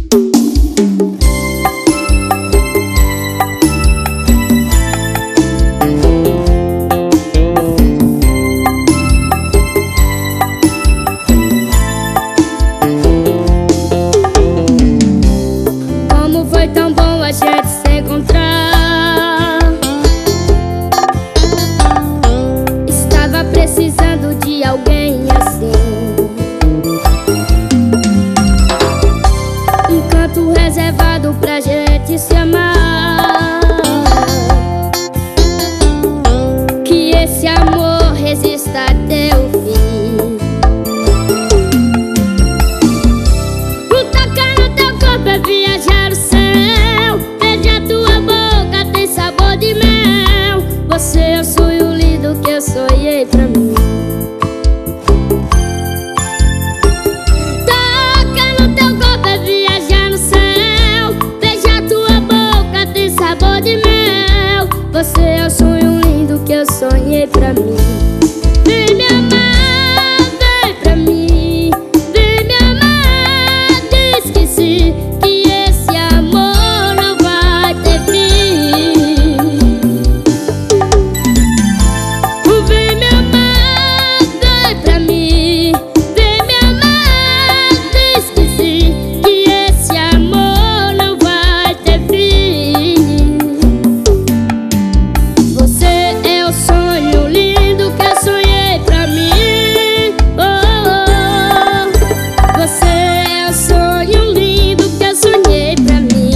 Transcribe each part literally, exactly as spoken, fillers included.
Precisando de alguém assim, um canto reservado pra gente se amar. Que esse amor resista até o fim. O tocar no teu corpo é viajar o céu. Beijar tua boca tem sabor de mel. Você é o sonho lindo que eu sonhei pra mim. Você é o sonho lindo que eu sonhei pra mim. Vem me amar, vem pra mim. Vem me amar, diz que sim, que esse amor não vai ter fim. Vem me amar, vem pra mim. Vem me amar, diz que sim, que esse amor não vai ter fim. Você é o sonho lindo que eu sonhei pra mim. Oh, oh. Você é o sonho lindo que eu sonhei pra mim.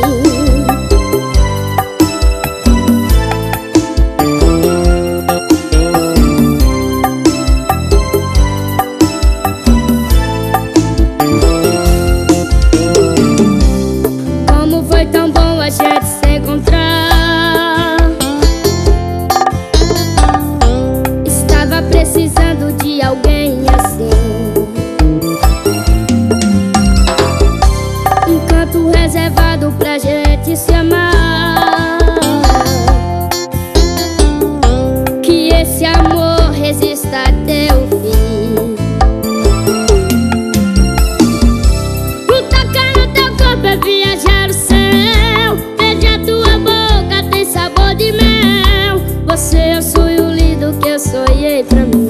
Como foi tão bom a gente se encontrar. Estava precisando de alguém assim, um canto reservado pra gente se amar. Que esse amor resista até o fim. O tocar no teu corpo é viajar o céu. Beijar tua boca tem sabor de mel. Você é o sonho lindo que eu sonhei pra mim.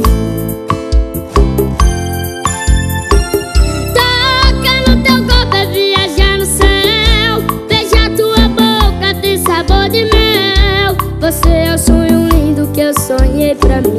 Toca no teu corpo é viajar no céu. Beijar tua boca tem sabor de mel. Você é o sonho lindo que eu sonhei pra mim.